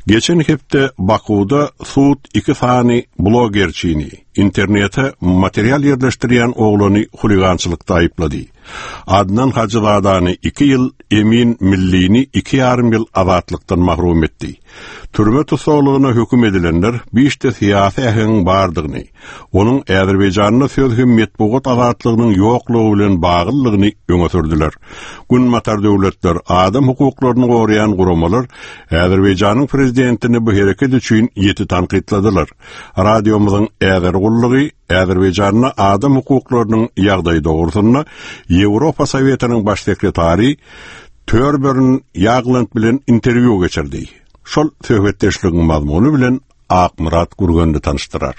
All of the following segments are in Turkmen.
Geçen hepde Bakuda Suud 2 fani blogerçini, internete material yerleştiriyen oğlunu huligançılıkta ayıpladı. Adnan Hacıladani 2 yıl, Emin Milli'ni 2,5 yıl azatlıktan mahrum etti. Türme tutukluluğuna hüküm edilenler bir siyasi ähliň bardığını, onun Azerbaycan'na söz metbuat azatlığının yokluğu bilen bağlılığını öňe sürdüler. Günmatar döwletler, adam hukuklaryny gorayan guramalar Azerbaycan'ın prezidentini bu hereket üçin ýeti tanqidladylar. Radiomyzyň äzer gullugy Azerbaycan'na adam hukuklarynyň ýagdaýy dogrusyna Ýewropa Sowietynyň baş sekretary Törbörn Ýagland bilen interwýu geçirdi. Şol söhbetdeşligiň mazmuny bilen Akmurat Gurgandy tanıştyrar.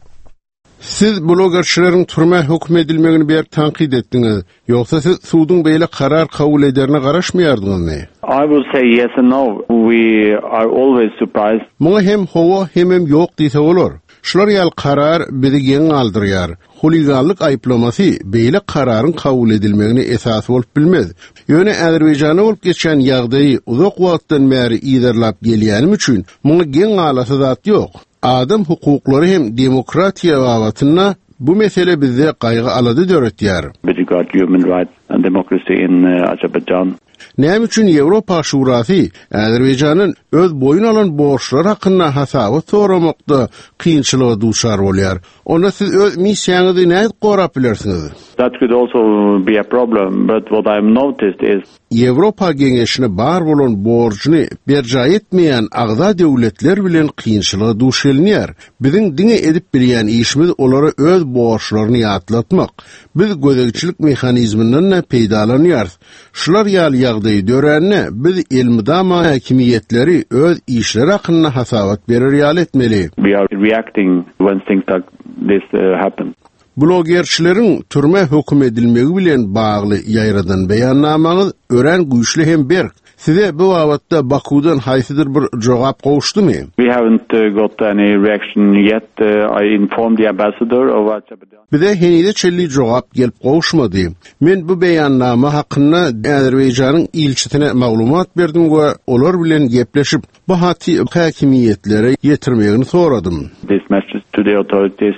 Siz blogerçilerin türme hüküm edilmegini bir tanqid etdiňiz, ýoksa siz suudun beýle karar kabul ederine garaşmaýardyňyzmy? I will say yes and no. We are always surprised. Muňa hem howa hem ýok diýse bolar. Şular ýal karar bizi geň aldyrýar. Huliganlyk aýplamasy beýle kararyň kabul edilmegini esas bolup bilmez. Ýöne Azerbaýjana bolup geçen ýagdaýy uzak wagtdan bäri ýerlap gelýänim üçin muňa geň alasy zat ýok. Adam hukuklary hem demokratiýa babatyna bu mesele bizde gaýgy alady döretýär. With regard to human rights and democracy in Azerbaijan. Näme üçin Ýewropa Şurasy Azerbaýjanyň öz boyun alan borçlar hakynda hasaby soramakda kynçylyga duşar bolýar. Onda siz öz missiýaňyzy näde gorap bilersiňiz? That could also be a problem, but what I've noticed is Ýewropa Geňeşine bar bolan borçny berja etmeýän agza döwletler bilen kynçylyga duş gelýär. Biziň diňe edip bilýän işimiz olara öz borçlaryny ýatlatmak. Biz gözegçilik mehanizmyndan peýdalanýar. Şular ýaly ýagdaýy döränne biz elmidama häkimiýetleri öz işleri hakynda hasabat berer ýaly etmeli. we are reacting when things like this happen. Blogerçilerin türme hüküm edilmegi bilen bağlı ýaýradan beýannamaňyz ören güýçli hem berk. Size bu wagtda Bakudan haýsydyr bir jogap gowuşdymy? We haven't got any reaction yet. I informed the ambassador of Azerbaijan. Bize henide çelli jogap gelip gowuşmady. Men bu beýannama hakynda Azerbaýjanyň ilçisine maglumat berdim we olar bilen gepleşip bu haty häkimiýetlere ýetirmegini soradym. This message to the authorities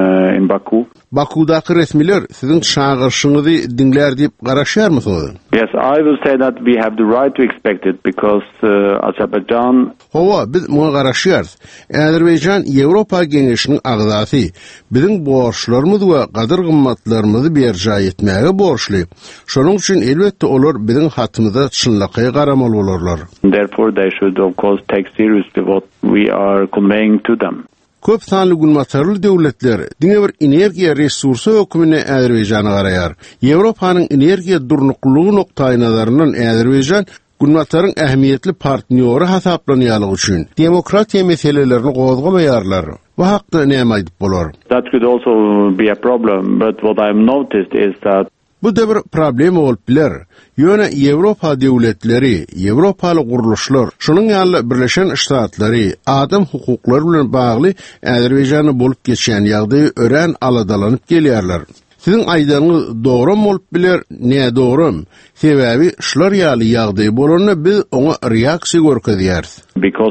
in Baku. Bakudaky resmiler sizin çağırşyňyzy diňler diýip garaşýarmysyňyz? Yes, I will say that we have the right to expect it because Azerbaijan. Howa biz muňa garaşýarys. Azerbaýjan Ýewropa Geňeşiniň agzasy. Biziň borçlarymyz we gadyr gymmatlarymyzy berja etmäge borçly. Şonuň üçin elbetde olar biziň hatymyza çynlykly garamaly bolarlar. Therefore, they should of course take seriously what we are conveying to them. Köp sanly günmatarly döwletler diňe bir energiýa resursy hökümine Azerbaýjana garaýar. Ýewropanyň energiýa durnuklugy noktaýy nazaryndan Azerbaýjan günmataryň ähmiýetli partnýory hasaplanýarlygy üçin demokratiýa meselelerini gozgamaýarlar. Bu hakda näme aýdyp bolar? That could also be a problem, but what I've noticed is that bu da bir problem bolup biler. Ýöne Ýewropa döwletleri, Ýewropaly guruluşlar, şunyň ýaly Birleşen Ştatlary adam hukuklary bilen bagly Azerbaýjany bolup geçen ýagdaýy ören aladalanyp gelýärler. Siziň aýdaňyz dogry bolup biler, näme dogry? Sebäbi şular ýaly ýagdaýy bolanyna biz oňa reaksiýa görkezýäris. Because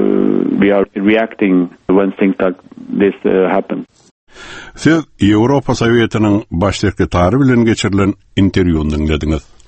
we are reacting when things like this happen. Siz Ýewropa Sowietynyň baş sekretary bilen geçirilen interwýuny dinlediňiz.